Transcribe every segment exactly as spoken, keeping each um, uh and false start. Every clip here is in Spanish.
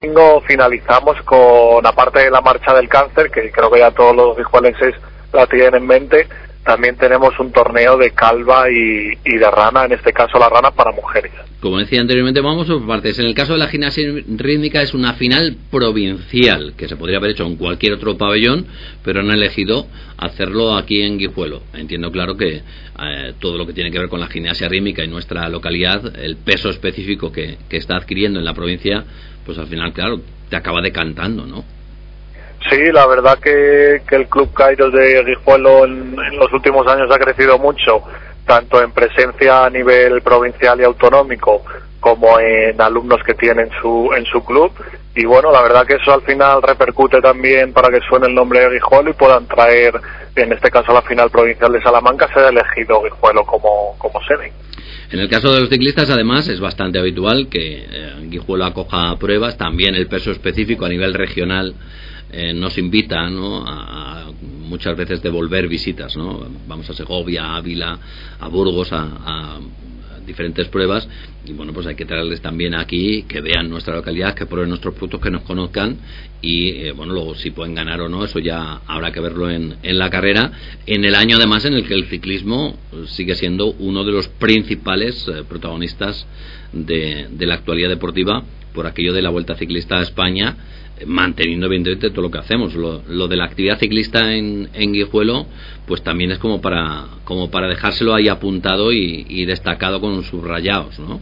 domingo finalizamos con, aparte de la marcha del cáncer, que creo que ya todos los guijuelenses la tienen en mente, también tenemos un torneo de calva y, y de rana, en este caso la rana para mujeres. Como decía anteriormente, vamos por partes. En el caso de la gimnasia rítmica es una final provincial, que se podría haber hecho en cualquier otro pabellón, pero han elegido hacerlo aquí en Guijuelo. Entiendo claro que eh, todo lo que tiene que ver con la gimnasia rítmica en nuestra localidad, el peso específico que, que está adquiriendo en la provincia, pues al final, claro, te acaba decantando, ¿no? Sí, la verdad que, que el Club Kairos de Guijuelo en, en los últimos años ha crecido mucho, tanto en presencia a nivel provincial y autonómico como en alumnos que tienen su, en su club, y bueno, la verdad que eso al final repercute también para que suene el nombre de Guijuelo y puedan traer, en este caso la final provincial de Salamanca, se ha elegido Guijuelo como, como sede. En el caso de los ciclistas, además, es bastante habitual que eh, Guijuelo acoja pruebas, también el peso específico a nivel regional Eh, nos invita, ¿no?, a, a muchas veces devolver visitas, ¿no? Vamos a Segovia, a Ávila, a Burgos, a, a diferentes pruebas, y bueno, pues hay que traerles también aquí, que vean nuestra localidad, que prueben nuestros productos, que nos conozcan, y eh, bueno, luego si pueden ganar o no, eso ya habrá que verlo en, en la carrera, en el año además en el que el ciclismo sigue siendo uno de los principales eh, protagonistas de, de la actualidad deportiva, por aquello de la Vuelta Ciclista a España, manteniendo evidentemente todo lo que hacemos. Lo, lo de la actividad ciclista en, en Guijuelo, pues también es como para como para dejárselo ahí apuntado y, y destacado con subrayados, ¿no?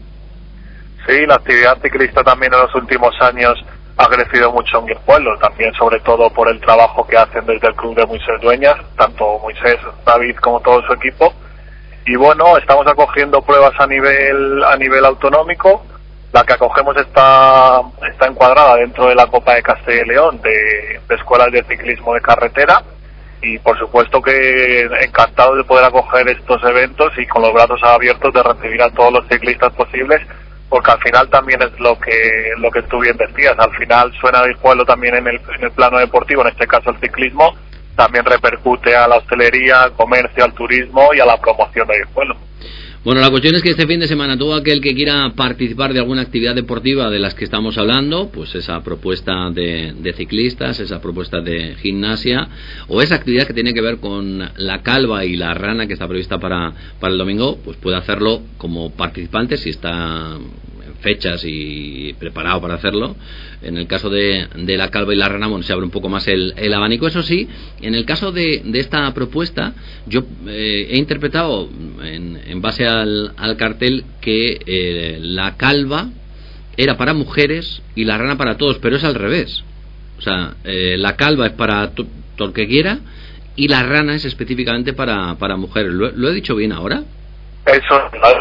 Sí, la actividad ciclista también en los últimos años ha crecido mucho en Guijuelo, también sobre todo por el trabajo que hacen desde el club de Moisés Dueñas, tanto Moisés, David como todo su equipo, y bueno, estamos acogiendo pruebas a nivel a nivel autonómico. La que acogemos está está encuadrada dentro de la Copa de Castilla y León de, de escuelas de ciclismo de carretera, y por supuesto que encantado de poder acoger estos eventos y con los brazos abiertos de recibir a todos los ciclistas posibles, porque al final también es lo que lo que tú bien decías, al final suena Guijuelo también en el, en el plano deportivo, en este caso el ciclismo, también repercute a la hostelería, al comercio, al turismo y a la promoción de Guijuelo. Bueno, la cuestión es que este fin de semana todo aquel que quiera participar de alguna actividad deportiva de las que estamos hablando, pues esa propuesta de, de ciclistas, esa propuesta de gimnasia o esa actividad que tiene que ver con la calva y la rana que está prevista para, para el domingo, pues puede hacerlo como participante si está en fechas y preparado para hacerlo. En el caso de, de la calva y la rana, bueno, se abre un poco más el, el abanico. Eso sí, en el caso de, de esta propuesta, yo eh, he interpretado en, en base al, al cartel que eh, la calva era para mujeres y la rana para todos, pero es al revés. O sea, eh, la calva es para to, todo el que quiera y la rana es específicamente para, para mujeres. ¿Lo, ¿Lo he dicho bien ahora? Eso,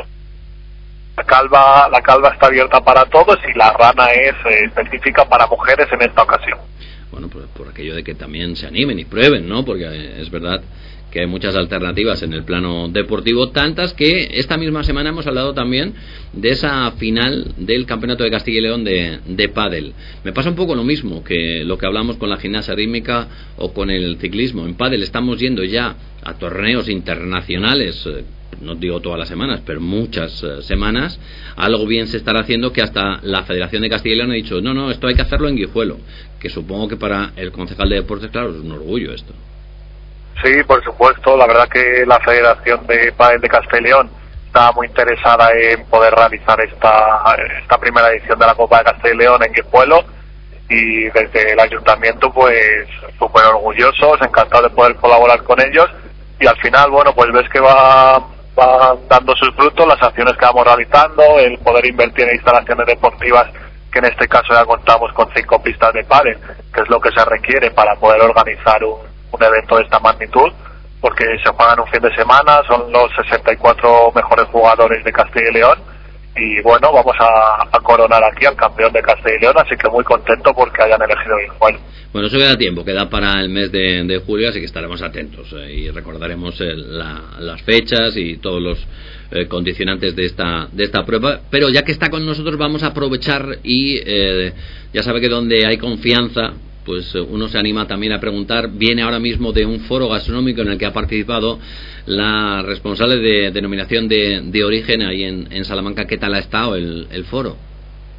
la calva, la calva está abierta para todos y la rana es eh, específica para mujeres en esta ocasión. Bueno, pues por aquello de que también se animen y prueben, ¿no? Porque es verdad que hay muchas alternativas en el plano deportivo, tantas que esta misma semana hemos hablado también de esa final del Campeonato de Castilla y León de, de pádel. Me pasa un poco lo mismo que lo que hablamos con la gimnasia rítmica o con el ciclismo. En pádel estamos yendo ya a torneos internacionales, no digo todas las semanas, pero muchas uh, semanas. Algo bien se estará haciendo, que hasta la Federación de Castilla y León ha dicho, no, no, esto hay que hacerlo en Guijuelo, que supongo que para el concejal de deportes, claro, es un orgullo esto. Sí, por supuesto, la verdad que la Federación de Pádel de Castilla y León está muy interesada en poder realizar esta esta primera edición de la Copa de Castilla y León en Guijuelo, y desde el ayuntamiento pues súper orgullosos, encantados de poder colaborar con ellos, y al final, bueno, pues ves que va, va dando sus frutos las acciones que vamos realizando, el poder invertir en instalaciones deportivas, que en este caso ya contamos con cinco pistas de pádel, que es lo que se requiere para poder organizar un un evento de esta magnitud, porque se juegan un fin de semana, son los sesenta y cuatro mejores jugadores de Castilla y León, y bueno, vamos a, a coronar aquí al campeón de Castilla y León, así que muy contento porque hayan elegido el juego. Bueno, eso queda tiempo, queda para el mes de, de julio, así que estaremos atentos eh, y recordaremos eh, la, las fechas y todos los eh, condicionantes de esta de esta prueba, pero ya que está con nosotros vamos a aprovechar y eh, ya sabe que donde hay confianza, pues uno se anima también a preguntar. Viene ahora mismo de un foro gastronómico en el que ha participado la responsable de denominación de, de origen ahí en, en Salamanca. ¿Qué tal ha estado el, el foro?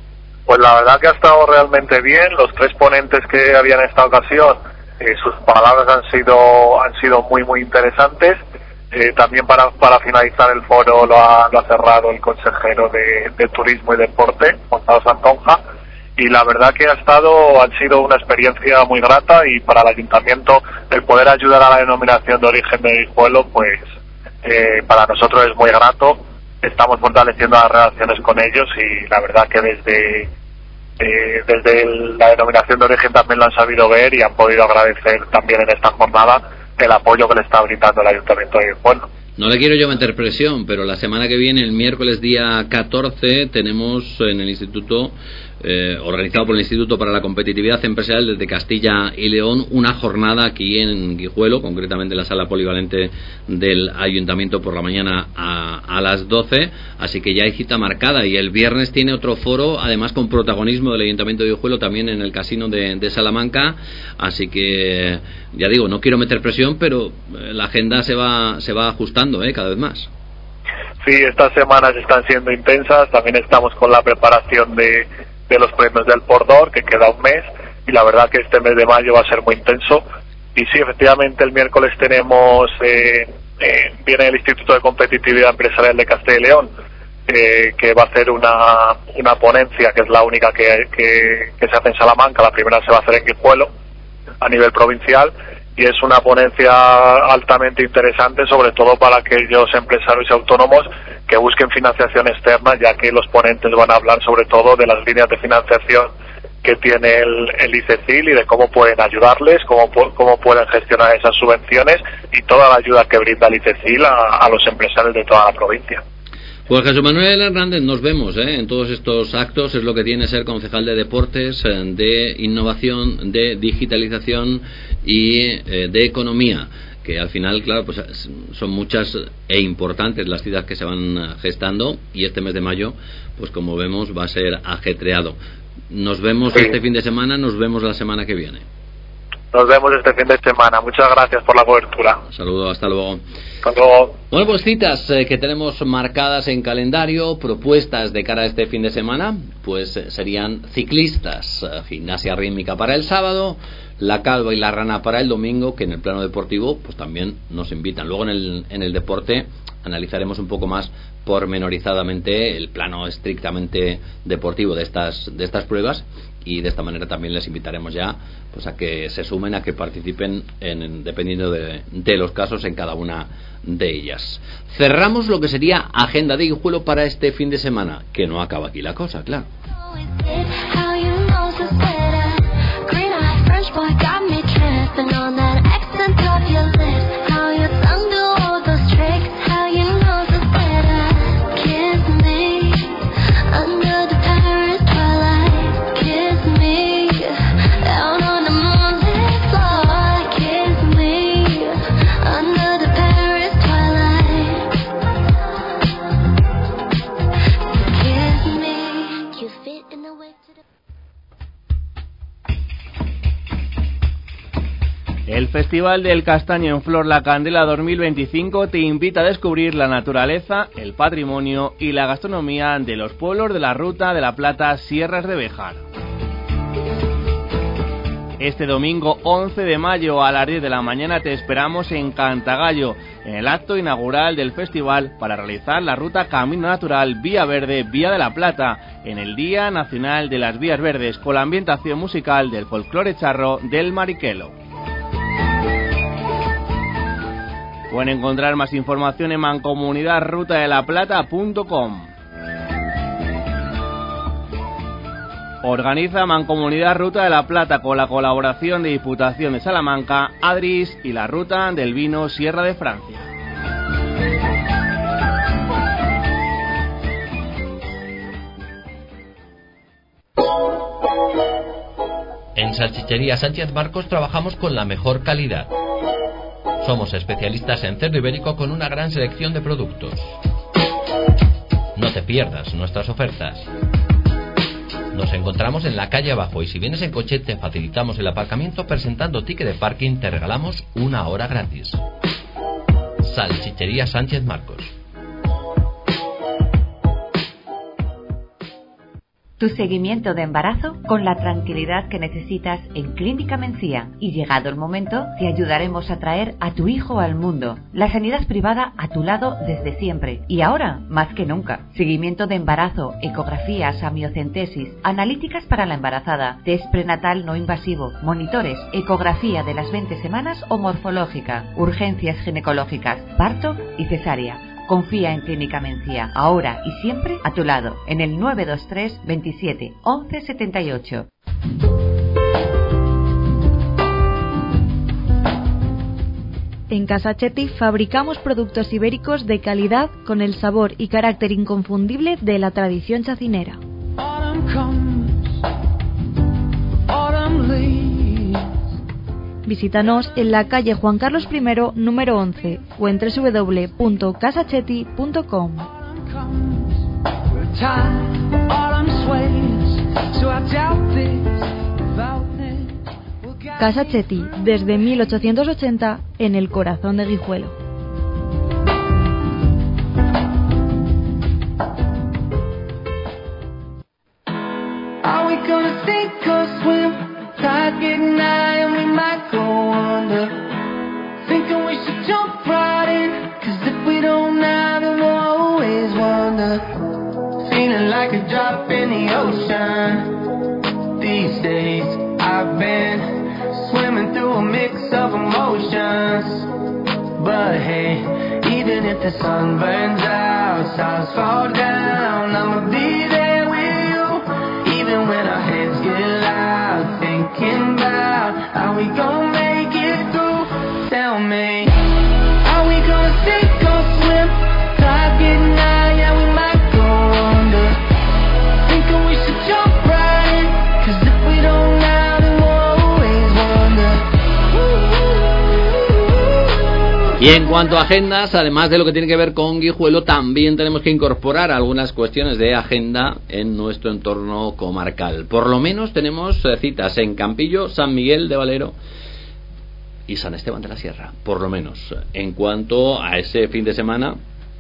Pues la verdad que ha estado realmente bien. Los tres ponentes que había en esta ocasión, eh, sus palabras han sido han sido muy muy interesantes. Eh, también para para finalizar el foro lo ha, lo ha cerrado el consejero de, de Turismo y Deporte, Gonzalo Santonja, y la verdad que ha estado ha sido una experiencia muy grata, y para el ayuntamiento el poder ayudar a la denominación de origen de Guijuelo, pues eh, para nosotros es muy grato. Estamos fortaleciendo las relaciones con ellos, y la verdad que desde eh, desde el, la denominación de origen también lo han sabido ver y han podido agradecer también en esta jornada el apoyo que le está brindando el ayuntamiento de Guijuelo. No le quiero yo meter presión, pero la semana que viene, el miércoles día catorce, tenemos en el Instituto, eh, organizado por el Instituto para la Competitividad Empresarial desde Castilla y León, una jornada aquí en Guijuelo, concretamente en la sala polivalente del Ayuntamiento por la mañana a, a las doce, así que ya hay cita marcada, y el viernes tiene otro foro, además con protagonismo del Ayuntamiento de Guijuelo, también en el Casino de, de Salamanca, así que ya digo, no quiero meter presión, pero la agenda se va, se va ajustando ¿eh? cada vez más. Sí, estas semanas están siendo intensas. También estamos con la preparación de, de los premios del Pordor, que queda un mes, y la verdad que este mes de mayo va a ser muy intenso. Y sí, efectivamente, el miércoles tenemos, eh, eh, viene el Instituto de Competitividad Empresarial de Castilla y León, eh, que va a hacer una, una ponencia, que es la única que, que, que se hace en Salamanca. La primera se va a hacer en Guijuelo, a nivel provincial, y es una ponencia altamente interesante, sobre todo para aquellos empresarios y autónomos que busquen financiación externa, ya que los ponentes van a hablar sobre todo de las líneas de financiación que tiene el, el ICECIL y de cómo pueden ayudarles, cómo, cómo pueden gestionar esas subvenciones y toda la ayuda que brinda el ICECIL a, a los empresarios de toda la provincia. Pues Jesús Manuel Hernández, nos vemos ¿eh? en todos estos actos. Es lo que tiene ser concejal de deportes, de innovación, de digitalización y eh, de economía, que al final, claro, pues son muchas e importantes las citas que se van gestando, y este mes de mayo, pues como vemos, va a ser ajetreado. Nos vemos sí. este fin de semana, nos vemos la semana que viene. Nos vemos este fin de semana. Muchas gracias por la cobertura. Un saludo, hasta luego. Hasta luego. Bueno, pues citas eh, que tenemos marcadas en calendario, propuestas de cara a este fin de semana, pues eh, serían ciclistas, eh, gimnasia rítmica para el sábado, la Calva y la Rana para el domingo, que en el plano deportivo pues también nos invitan. Luego en el, en el deporte analizaremos un poco más pormenorizadamente el plano estrictamente deportivo de estas de estas pruebas, y de esta manera también les invitaremos ya pues a que se sumen, a que participen en, en, dependiendo de, de los casos en cada una de ellas. Cerramos lo que sería agenda de Guijuelo para este fin de semana, que no acaba aquí la cosa, claro. El Festival del Castaño en Flor La Candela dos mil veinticinco te invita a descubrir la naturaleza, el patrimonio y la gastronomía de los pueblos de la Ruta de la Plata, Sierras de Béjar. Este domingo once de mayo a las diez de la mañana te esperamos en Cantagallo, en el acto inaugural del festival, para realizar la ruta Camino Natural Vía Verde Vía de la Plata, en el Día Nacional de las Vías Verdes, con la ambientación musical del folclore charro del Mariquelo. Pueden encontrar más información en mancomunidad ruta de la plata punto com. Organiza Mancomunidad Ruta de la Plata con la colaboración de Diputación de Salamanca, Adris y la Ruta del Vino Sierra de Francia. En Salchichería Sánchez Marcos trabajamos con la mejor calidad. Somos especialistas en cerdo ibérico con una gran selección de productos. No te pierdas nuestras ofertas. Nos encontramos en la calle abajo, y si vienes en coche te facilitamos el aparcamiento presentando ticket de parking, te regalamos una hora gratis. Salchichería Sánchez Marcos. Tu seguimiento de embarazo con la tranquilidad que necesitas en Clínica Mencía. Y llegado el momento, te ayudaremos a traer a tu hijo al mundo. La sanidad privada a tu lado desde siempre. Y ahora, más que nunca. Seguimiento de embarazo, ecografías, amniocentesis, analíticas para la embarazada, test prenatal no invasivo, monitores, ecografía de las veinte semanas o morfológica, urgencias ginecológicas, parto y cesárea. Confía en Clínica Mencía, ahora y siempre a tu lado, en el nueve dos tres, veintisiete, once setenta y ocho. En Casa Chetti fabricamos productos ibéricos de calidad con el sabor y carácter inconfundible de la tradición chacinera. Visítanos en la calle Juan Carlos primero, número once, o en doble u doble u doble u punto casa chetti punto com. Casa Chetti, desde mil ochocientos ochenta, en el corazón de Guijuelo. Tide's getting high and we might go under. Thinking we should jump right in, cause if we don't now then we'll always wonder. Feeling like a drop in the ocean. These days I've been swimming through a mix of emotions. But hey, even if the sun burns out, stars fall down, I'ma be there with you. Even when our heads get loud, thinking about how we gon' make it through. Tell me, are we gonna sink or swim? Tide's getting high, yeah, we might go under. Thinking we should jump right in, cause if we don't now, then we'll always wonder. Y en cuanto a agendas, además de lo que tiene que ver con Guijuelo, también tenemos que incorporar algunas cuestiones de agenda en nuestro entorno comarcal. Por lo menos tenemos citas en Campillo, San Miguel de Valero y San Esteban de la Sierra, por lo menos. En cuanto a ese fin de semana,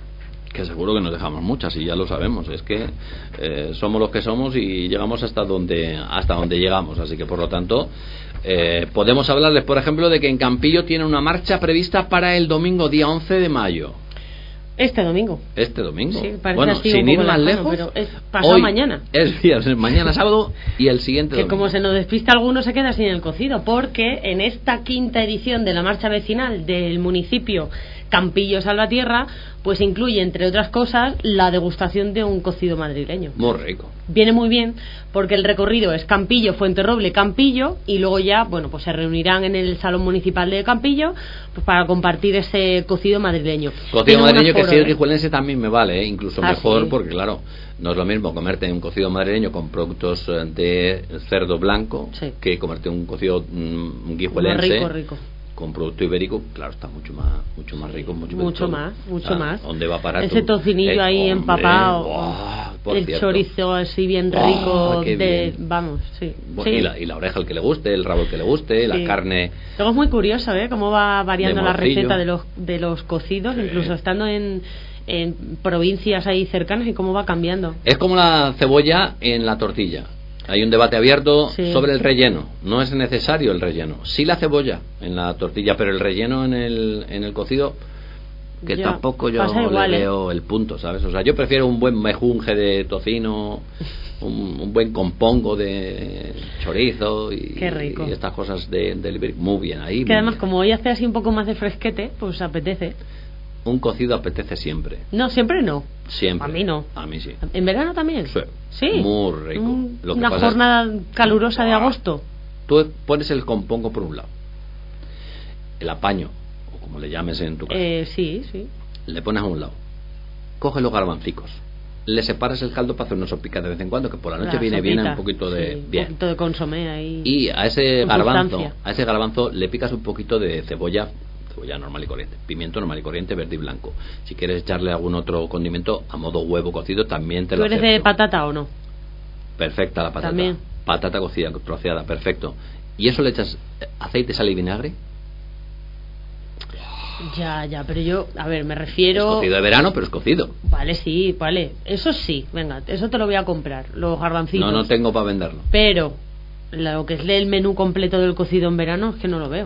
que seguro que nos dejamos muchas y ya lo sabemos, es que eh, somos los que somos y llegamos hasta donde hasta donde llegamos, así que por lo tanto eh, podemos hablarles, por ejemplo, de que en Campillo tiene una marcha prevista para el domingo día once de mayo. Este domingo. Este domingo. Sí, bueno, sin ir más lejos, pero es pasado hoy mañana. Es viernes, mañana sábado y el siguiente que domingo. Como se nos despista alguno se queda sin el cocido, porque en esta quinta edición de la marcha vecinal del municipio Campillo Salvatierra, pues incluye, entre otras cosas, la degustación de un cocido madrileño. Muy rico. Viene muy bien porque el recorrido es Campillo, Fuenterroble, Campillo, y luego ya, bueno, pues se reunirán en el Salón Municipal de Campillo pues para compartir ese cocido madrileño. Cocido madrileño que si es guijuelense también me vale, ¿eh? Incluso ah, mejor, sí. Porque claro, no es lo mismo comerte un cocido madrileño con productos de cerdo blanco sí. que comerte un cocido mmm, guijuelense. Muy rico, rico. Con producto ibérico, claro, está mucho más mucho más rico, mucho, mucho más, mucho ah, más. ¿Dónde va a parar ese tú? tocinillo eh, ahí hombre, empapado, wow, el cierto. chorizo así bien rico, oh, de, bien. vamos, sí. Bueno, sí. Y, la, y la oreja al que le guste, el rabo al que le guste, sí. La carne. Luego es muy curioso, ¿eh? Cómo va variando la morcillo. receta de los de los cocidos, sí. Incluso estando en en provincias ahí cercanas y cómo va cambiando. Es como la cebolla en la tortilla. Hay un debate abierto sí. sobre el relleno. No es necesario el relleno. Sí la cebolla en la tortilla, pero el relleno en el en el cocido, que ya, tampoco yo igual, le ¿eh? veo el punto, ¿sabes? O sea, yo prefiero un buen mejunje de tocino, un, un buen compongo de chorizo y, Qué rico. y estas cosas de, de muy bien ahí. Que además, bien. Como hoy hace así un poco más de fresquete, pues apetece. Un cocido apetece siempre. No, siempre no. Siempre. A mí no. A mí sí. ¿En verano también? Sí. Sí. Muy rico. Un, Lo que una pasa jornada es... calurosa de agosto. Tú pones el compongo por un lado. El apaño, o como le llames en tu casa. Eh, sí, sí. Le pones a un lado. Coges los garbancicos. Le separas el caldo para hacer una sopica de vez en cuando, que por la noche la viene sopita, bien un poquito de... Sí, bien. Un poquito de consomé ahí. Y a ese garbanzo, a ese garbanzo le picas un poquito de cebolla, cebolla normal y corriente, pimiento normal y corriente, verde y blanco. Si quieres echarle algún otro condimento a modo huevo cocido, también te lo acepto. ¿Tú eres de patata o no? Perfecta la patata. También. Patata cocida, troceada, perfecto. Y eso le echas aceite, sal y vinagre. Ya, ya, pero yo, a ver, me refiero... Es cocido de verano, pero es cocido. Vale, sí, vale. Eso sí, venga, eso te lo voy a comprar, los garbancitos. No, no tengo para venderlo. Pero lo que es el menú completo del cocido en verano es que no lo veo.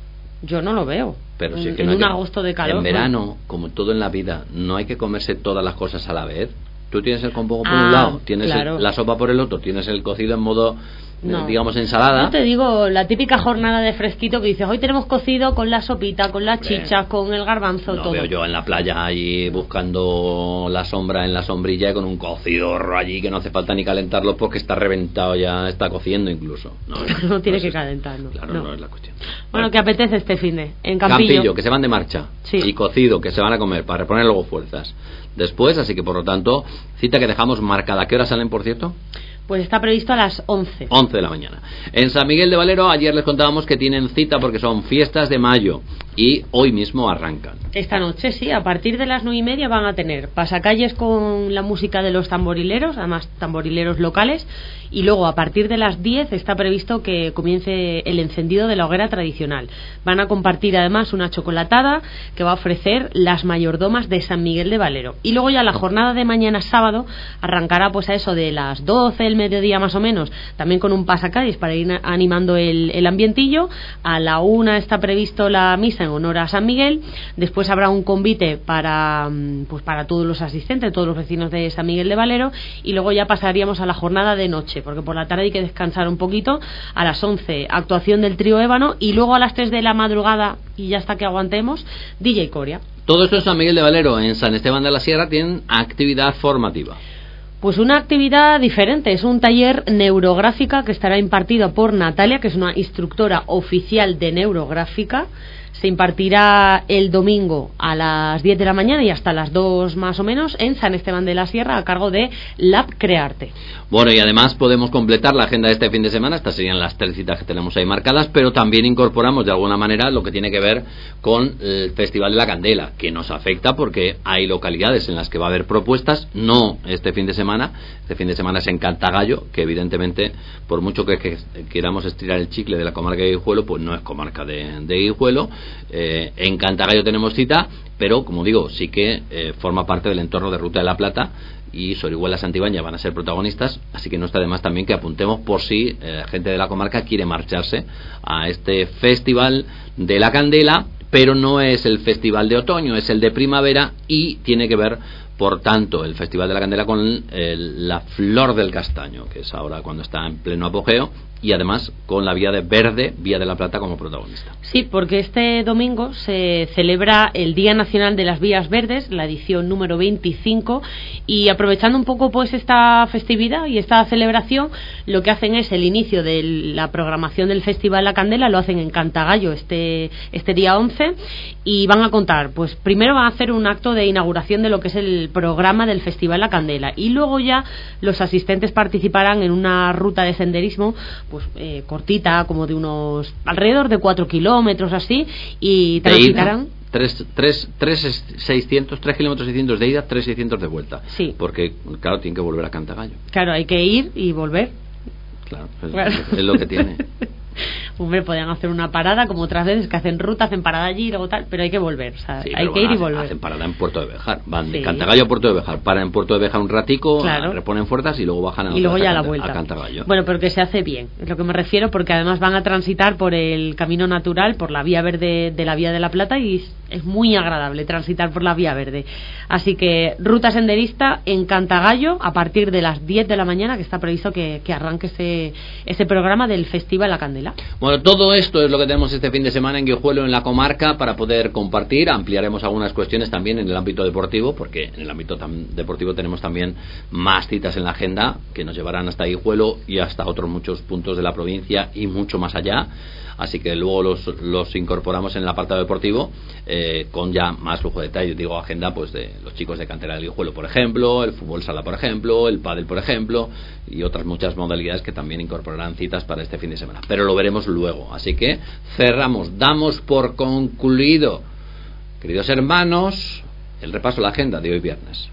Yo no lo veo. Pero si es que en no un que... agosto de calor. En verano, como todo en la vida, no hay que comerse todas las cosas a la vez. Tú tienes el compogo por ah, un lado, tienes claro. el, la sopa por el otro, tienes el cocido en modo, no. eh, digamos, ensalada. Yo te digo, la típica jornada de fresquito que dices, hoy tenemos cocido con la sopita, con las chichas, con el garbanzo, no todo. Veo yo en la playa allí buscando la sombra en la sombrilla con un cocidorro allí que no hace falta ni calentarlo porque está reventado ya, está cociendo incluso. No, no, no tiene no que es calentarlo. Claro, no. no es la cuestión. Bueno, Bueno, ¿qué apetece este finde? En Campillo. Campillo, que se van de marcha. Sí. Y cocido, que se van a comer para reponer luego fuerzas. Después, así que por lo tanto, cita que dejamos marcada. ¿A qué hora salen, por cierto? Pues está previsto a las once. once de la mañana. En San Miguel de Valero, ayer les contábamos que tienen cita porque son fiestas de mayo y hoy mismo arrancan. Esta noche, sí, a partir de las nueve y media van a tener pasacalles con la música de los tamborileros, además tamborileros locales, y luego a partir de las diez está previsto que comience el encendido de la hoguera tradicional. Van a compartir además una chocolatada que va a ofrecer las mayordomas de San Miguel de Valero. Y luego ya la jornada de mañana sábado arrancará pues a eso de las doce, el mediodía más o menos, también con un pasacalles para ir animando el, el ambientillo. A la una está previsto la misa en honor a San Miguel. Después habrá un convite para pues para todos los asistentes, todos los vecinos de San Miguel de Valero, y luego ya pasaríamos a la jornada de noche, porque por la tarde hay que descansar un poquito. A las once actuación del trío Ébano y luego a las tres de la madrugada, y ya hasta que aguantemos, D J Coria. Todo esto en San Miguel de Valero. En San Esteban de la Sierra tienen actividad formativa. Pues una actividad diferente, es un taller neurográfica que estará impartido por Natalia, que es una instructora oficial de neurográfica. Se impartirá el domingo a las diez de la mañana y hasta las dos más o menos en San Esteban de la Sierra, a cargo de Lab Crearte. Bueno, y además podemos completar la agenda de este fin de semana. Estas serían las tres citas que tenemos ahí marcadas, pero también incorporamos de alguna manera lo que tiene que ver con el Festival de la Candela, que nos afecta porque hay localidades en las que va a haber propuestas, no este fin de semana. Este fin de semana es en Cantagallo, que evidentemente, por mucho que, que queramos estirar el chicle de la comarca de Guijuelo, pues no es comarca de, de Guijuelo. Eh, en Cantagallo tenemos cita, pero como digo, sí que eh, forma parte del entorno de Ruta de la Plata, y Sorihuela Santibáñez van a ser protagonistas, así que no está de más también que apuntemos por si eh, gente de la comarca quiere marcharse a este Festival de la Candela, pero no es el Festival de otoño, es el de primavera, y tiene que ver, por tanto, el Festival de la Candela con el, la Flor del Castaño, que es ahora cuando está en pleno apogeo, y además con la Vía de Verde, Vía de la Plata como protagonista. Sí, porque este domingo se celebra el Día Nacional de las Vías Verdes, la edición número veinticinco, y aprovechando un poco pues esta festividad y esta celebración, lo que hacen es el inicio de la programación del Festival La Candela, lo hacen en Cantagallo este, este día once, y van a contar, pues primero van a hacer un acto de inauguración de lo que es el programa del Festival La Candela, y luego ya los asistentes participarán en una ruta de senderismo pues eh, cortita, como de unos alrededor de cuatro kilómetros así, y transitarán tres, tres, tres, seiscientos, tres kilómetros seiscientos de ida, tres seiscientos de vuelta. Sí. Porque claro, tienen que volver a Cantagallo. Claro, hay que ir y volver. Claro, es, claro. es lo que tiene. Hombre, podrían hacer una parada como otras veces que hacen ruta, hacen parada allí y luego tal, pero hay que volver, o sea, sí, hay que ir hacen, y volver. Hacen parada en Puerto de Bejar, van de sí. Cantagallo a Puerto de Bejar, paran en Puerto de Bejar un ratico, claro. reponen fuerzas y luego bajan a, y luego ya a, a la Canta, vuelta. a Cantagallo. Bueno, pero que se hace bien, es lo que me refiero, porque además van a transitar por el camino natural, por la vía verde de la Vía de la Plata, y es muy agradable transitar por la vía verde. Así que ruta senderista en Cantagallo a partir de las diez de la mañana, que está previsto que, que arranque ese, ese programa del Festival La Candela. Bueno, todo esto es lo que tenemos este fin de semana en Guijuelo, en la comarca, para poder compartir. Ampliaremos algunas cuestiones también en el ámbito deportivo, porque en el ámbito tam- deportivo tenemos también más citas en la agenda que nos llevarán hasta Guijuelo y hasta otros muchos puntos de la provincia y mucho más allá. Así que luego los, los incorporamos en el apartado deportivo eh, con ya más lujo de detalle. Digo, agenda pues de los chicos de cantera del Guijuelo, por ejemplo, el fútbol sala, por ejemplo, el pádel, por ejemplo, y otras muchas modalidades que también incorporarán citas para este fin de semana. Pero lo veremos luego. Así que cerramos, damos por concluido, queridos hermanos, el repaso de la agenda de hoy viernes.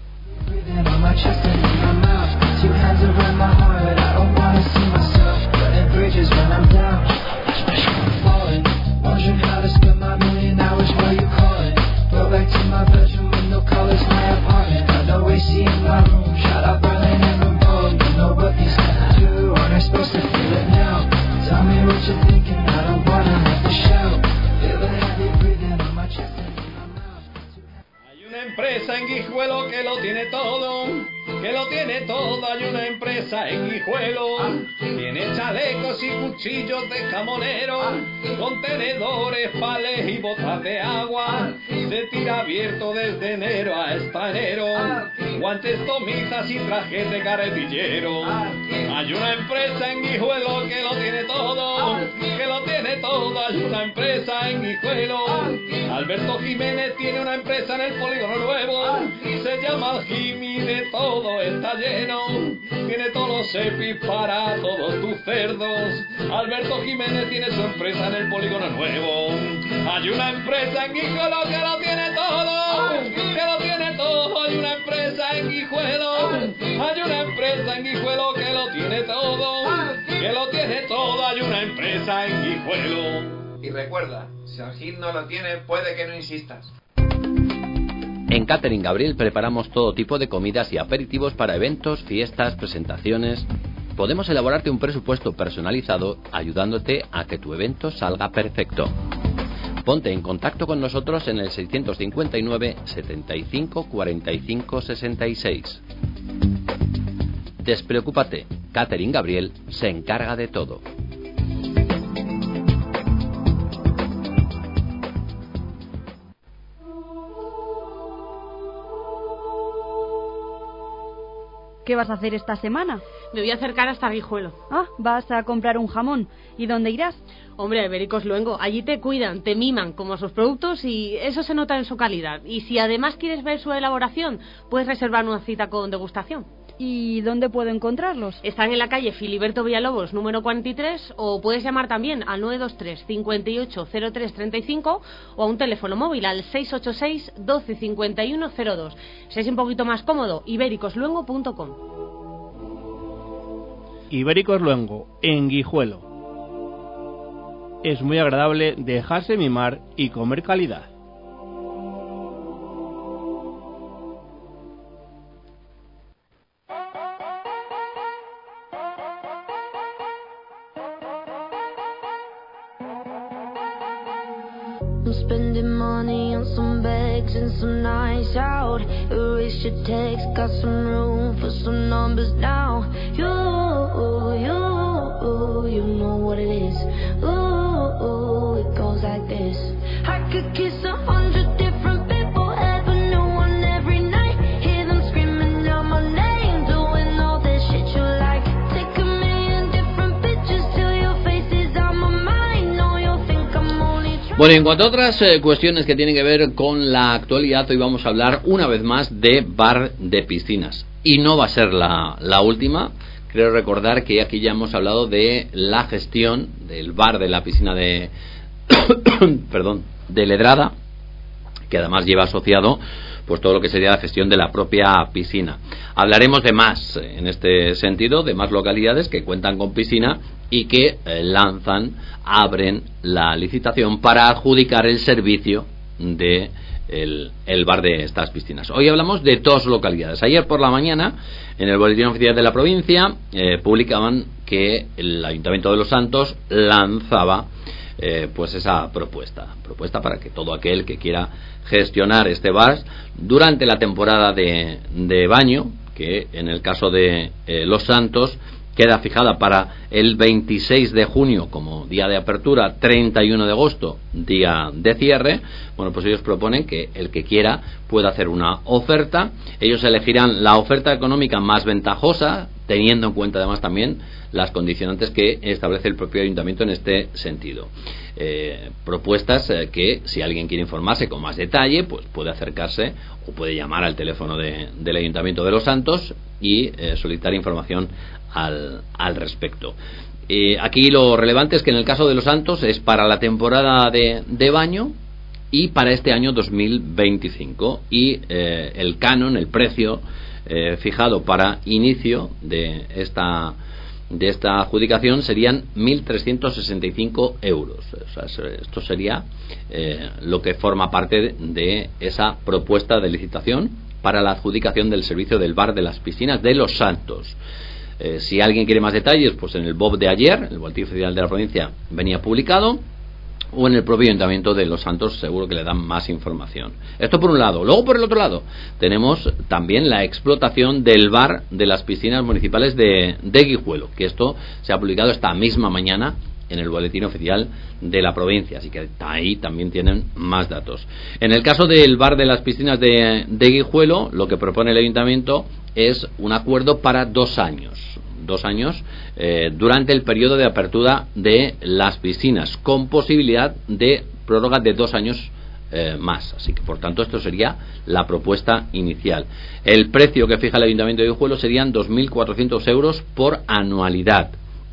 Wondering how to spend my million hours while you're calling. Empresa en Guijuelo que lo tiene todo, que lo tiene todo. Hay una empresa en Guijuelo, tiene chalecos y cuchillos de jamonero, contenedores, pales y botas de agua. Se tira abierto desde enero hasta enero, guantes, tomitas y trajes de carretillero. Hay una empresa en Guijuelo que lo tiene todo, que lo tiene todo. Hay una empresa en Guijuelo. Alberto Jiménez tiene una empresa en el polígono nuevo, se llama Jimmy, de todo está lleno, tiene todos los EPIs para todos tus cerdos. Alberto Jiménez tiene su empresa en el polígono nuevo. Hay una empresa en Guijuelo que lo tiene todo, que lo tiene todo. Hay una empresa en Guijuelo, hay una empresa en Guijuelo que lo tiene todo, que lo tiene todo. Hay una empresa en Guijuelo. Y recuerda, si el hit no lo tiene, puede que no insistas. En Catering Gabriel preparamos todo tipo de comidas y aperitivos para eventos, fiestas, presentaciones. Podemos elaborarte un presupuesto personalizado ayudándote a que tu evento salga perfecto. Ponte en contacto con nosotros en el seiscientos cincuenta y nueve, setenta y cinco, cuarenta y cinco, sesenta y seis. Despreocúpate, Catering Gabriel se encarga de todo. ¿Qué vas a hacer esta semana? Me voy a acercar hasta Guijuelo. Ah, vas a comprar un jamón. ¿Y dónde irás? Hombre, a Ibéricos Luengo. Allí te cuidan, te miman como a sus productos y eso se nota en su calidad. Y si además quieres ver su elaboración, puedes reservar una cita con degustación. ¿Y dónde puedo encontrarlos? Están en la calle Filiberto Villalobos, número cuarenta y tres, o puedes llamar también al nueve dos tres, cincuenta y ocho, cero tres treinta y cinco o a un teléfono móvil al seis ocho seis, doce cincuenta y uno cero dos. Si es un poquito más cómodo, ibéricos luengo punto com. Ibéricos Luengo, en Guijuelo. Es muy agradable dejarse mimar y comer calidad. I'm spending money on some bags and some nights out. Erase your text, got some room for some numbers now. You, you, you know what it is. Ooh, it goes like this. I could kiss a hundred different people, have a new one every night. Hear them screaming out my name, doing all that shit you like. Take a million different pictures till your face is on my mind. No, you'll think I'm only trying. Bueno, en cuanto a otras eh, cuestiones que tienen que ver con la actualidad, hoy vamos a hablar una vez más de bar de piscinas. Y no va a ser la, la última. Creo recordar que aquí ya hemos hablado de la gestión del bar de la piscina de perdón, de Ledrada, que además lleva asociado pues todo lo que sería la gestión de la propia piscina. Hablaremos de más en este sentido, de más localidades que cuentan con piscina y que eh, lanzan, abren la licitación para adjudicar el servicio de el, el bar de estas piscinas. Hoy hablamos de dos localidades. Ayer por la mañana, en el Boletín Oficial de la Provincia, eh, publicaban que el Ayuntamiento de Los Santos lanzaba eh, pues esa propuesta, propuesta para que todo aquel que quiera gestionar este bar durante la temporada de, de baño, que en el caso de eh, Los Santos queda fijada para el veintiséis de junio como día de apertura, treinta y uno de agosto día de cierre. Bueno, pues ellos proponen que el que quiera pueda hacer una oferta. Ellos elegirán la oferta económica más ventajosa, teniendo en cuenta además también las condicionantes que establece el propio ayuntamiento en este sentido. Eh, propuestas eh, que si alguien quiere informarse con más detalle, pues puede acercarse o puede llamar al teléfono de, del Ayuntamiento de Los Santos y eh, solicitar información al, al respecto. Eh, aquí lo relevante es que en el caso de Los Santos es para la temporada de, de baño y para este año dos mil veinticinco, y eh, el canon, el precio eh, fijado para inicio de esta de esta adjudicación serían mil trescientos sesenta y cinco euros. O sea, esto sería eh, lo que forma parte de esa propuesta de licitación para la adjudicación del servicio del bar de las piscinas de Los Santos. Eh, si alguien quiere más detalles, pues en el B O B de ayer, el Boletín Oficial de la Provincia, venía publicado, o en el propio Ayuntamiento de Los Santos seguro que le dan más información. Esto por un lado. Luego, por el otro lado, tenemos también la explotación del bar de las piscinas municipales de, de Guijuelo, que esto se ha publicado esta misma mañana en el Boletín Oficial de la Provincia, así que ahí también tienen más datos. En el caso del bar de las piscinas de, de Guijuelo, lo que propone el Ayuntamiento es un acuerdo para dos años. Dos años eh, durante el periodo de apertura de las piscinas, con posibilidad de prórroga de dos años eh, más. Así que, por tanto, esto sería la propuesta inicial. El precio que fija el Ayuntamiento de Guijuelo serían dos mil cuatrocientos euros por anualidad.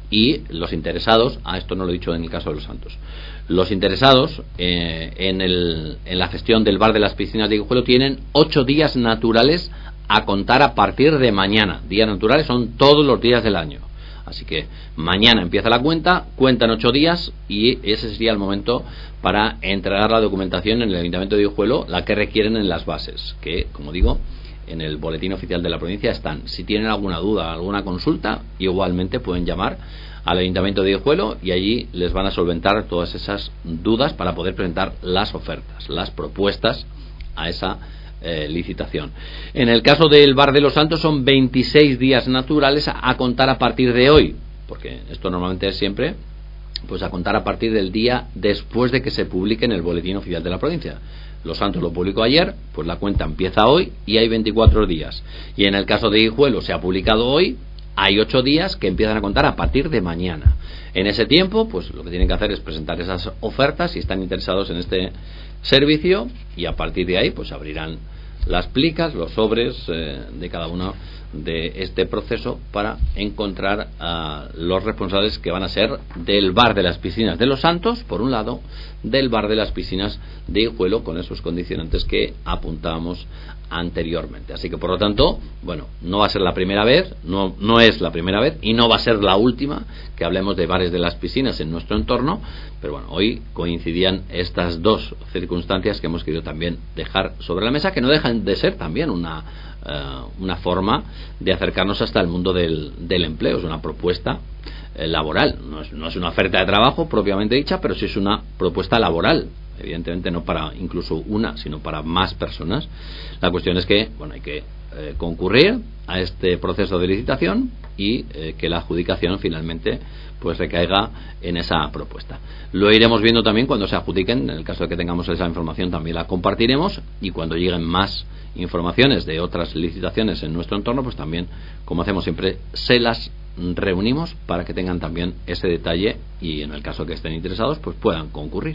Y los interesados, a ah, esto no lo he dicho en el caso de Los Santos, los interesados eh, en, el, en la gestión del bar de las piscinas de Guijuelo tienen ocho días naturales a contar a partir de mañana. Días naturales son todos los días del año. Así que mañana empieza la cuenta, cuentan ocho días y ese sería el momento para entregar la documentación en el Ayuntamiento de Guijuelo, la que requieren en las bases, que, como digo, en el Boletín Oficial de la Provincia están. Si tienen alguna duda, alguna consulta, igualmente pueden llamar al Ayuntamiento de Guijuelo y allí les van a solventar todas esas dudas para poder presentar las ofertas, las propuestas a esa Eh, licitación. En el caso del bar de Los Santos son veintiséis días naturales a, a contar a partir de hoy, porque esto normalmente es siempre pues a contar a partir del día después de que se publique en el Boletín Oficial de la Provincia. Los Santos lo publicó ayer, pues la cuenta empieza hoy y hay veinticuatro días. Y en el caso de Guijuelo se ha publicado hoy, hay ocho días que empiezan a contar a partir de mañana. En ese tiempo, pues lo que tienen que hacer es presentar esas ofertas si están interesados en este servicio y a partir de ahí pues abrirán las plicas, los sobres eh, de cada uno de este proceso para encontrar a los responsables que van a ser del bar de las piscinas de Los Santos, por un lado, del bar de las piscinas de Guijuelo, con esos condicionantes que apuntábamos anteriormente. Así que, por lo tanto, bueno, no va a ser la primera vez, no, no es la primera vez y no va a ser la última que hablemos de bares de las piscinas en nuestro entorno, pero bueno, hoy coincidían estas dos circunstancias que hemos querido también dejar sobre la mesa, que no dejan de ser también una, uh, una forma de acercarnos hasta el mundo del, del empleo. Es una propuesta eh, laboral, no es, no es una oferta de trabajo propiamente dicha, pero sí es una propuesta laboral. Evidentemente no para incluso una, sino para más personas. La cuestión es que, bueno, hay que eh, concurrir a este proceso de licitación y eh, que la adjudicación finalmente pues recaiga en esa propuesta. Lo iremos viendo también cuando se adjudiquen. En el caso de que tengamos esa información también la compartiremos, y cuando lleguen más informaciones de otras licitaciones en nuestro entorno, pues también, como hacemos siempre, se las reunimos para que tengan también ese detalle y en el caso que estén interesados pues puedan concurrir.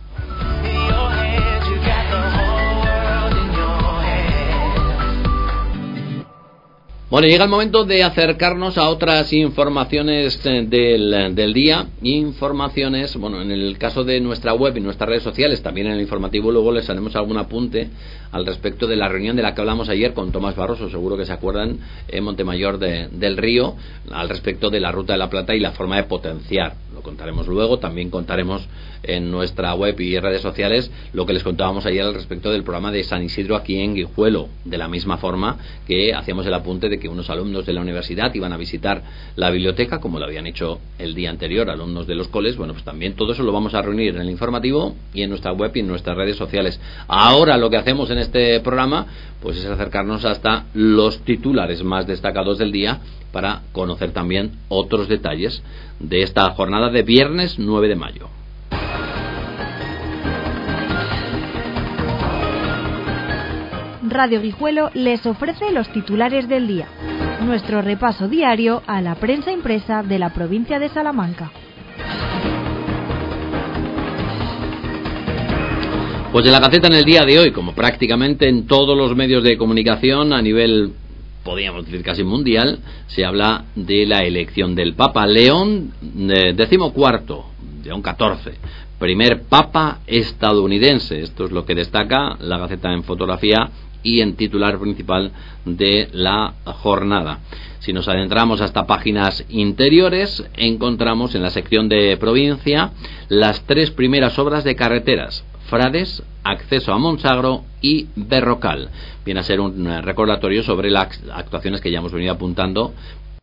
Bueno, llega el momento de acercarnos a otras informaciones del, del día. Informaciones, bueno, en el caso de nuestra web y nuestras redes sociales, también en el informativo luego les haremos algún apunte al respecto de la reunión de la que hablamos ayer con Tomás Barroso, seguro que se acuerdan, en Montemayor de, del Río, al respecto de la Ruta de la Plata y la forma de potenciar. Lo contaremos luego, también contaremos en nuestra web y redes sociales lo que les contábamos ayer al respecto del programa de San Isidro aquí en Guijuelo, de la misma forma que hacíamos el apunte de que unos alumnos de la universidad iban a visitar la biblioteca, como lo habían hecho el día anterior alumnos de los coles. Bueno, pues también todo eso lo vamos a reunir en el informativo y en nuestra web y en nuestras redes sociales. Ahora lo que hacemos en este programa pues es acercarnos hasta los titulares más destacados del día para conocer también otros detalles de esta jornada de viernes nueve de mayo. Radio Guijuelo les ofrece los titulares del día, nuestro repaso diario a la prensa impresa de la provincia de Salamanca. Pues en la Gaceta en el día de hoy, como prácticamente en todos los medios de comunicación a nivel, podríamos decir casi mundial, se habla de la elección del Papa León eh, decimocuarto, León catorce, primer Papa estadounidense. Esto es lo que destaca la Gaceta en fotografía y en titular principal de la jornada. Si nos adentramos hasta páginas interiores, encontramos en la sección de provincia las tres primeras obras de carreteras: Frades, acceso a Monsagro y Berrocal. Viene a ser un recordatorio sobre las actuaciones que ya hemos venido apuntando